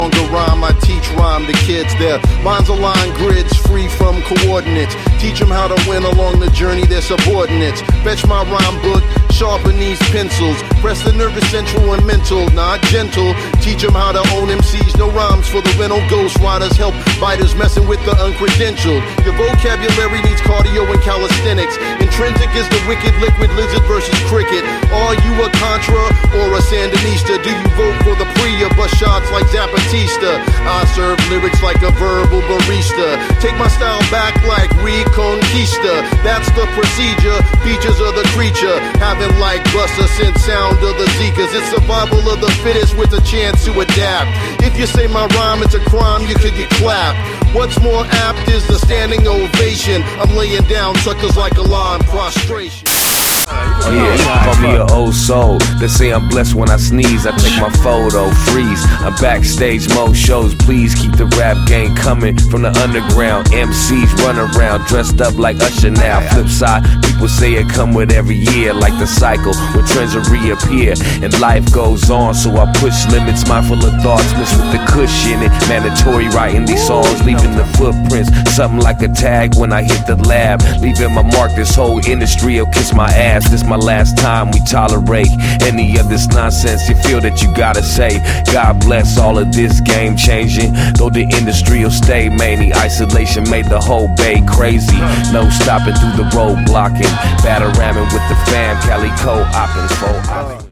longer rhyme, I teach rhyme to kids. Their minds align grids free from coordinates. Teach them how to win along the journey, they're subordinates. Fetch my rhyme book, sharpen these pencils. Press the nervous central and mental, not gentle. Teach them how to own MCs, no rhymes for the rental. Ghost riders help biters messing with the uncredentialed. Your vocabulary needs cardio and calisthenics. Intrinsic is the wicked liquid lizard versus cricket. Are you a Contra or a Sandinista? Do you vote for the Priya, bust shots like Zapatista? I serve lyrics like a verbal barista. Take my style back like Reconquista. That's the procedure, features of the creature. Having like Buster since sound of the Zekas. It's survival of the fittest with a chance to adapt. If you say my rhyme is a crime, you could get clapped. What's more apt is the standing ovation. I'm laying down suckers like a law in prostration. Yeah, call me an old soul. They say I'm blessed when I sneeze. I take my photo, freeze. I'm backstage, most shows. Please keep the rap game coming from the underground. MCs run around dressed up like Usher now. Flip side, people say it come with every year, like the cycle when trends will reappear and life goes on. So I push limits, mindful of thoughts mixed with the cushion it. Mandatory writing these songs, leaving the footprints. Something like a tag when I hit the lab, leaving my mark. This whole industry'll kiss my ass. This my last time we tolerate any of this nonsense you feel that you gotta say. God bless all of this game changing, though the industry'll stay many. Isolation made the whole bay crazy. No stopping through the road blocking, batter ramming with the fam. Calico opping for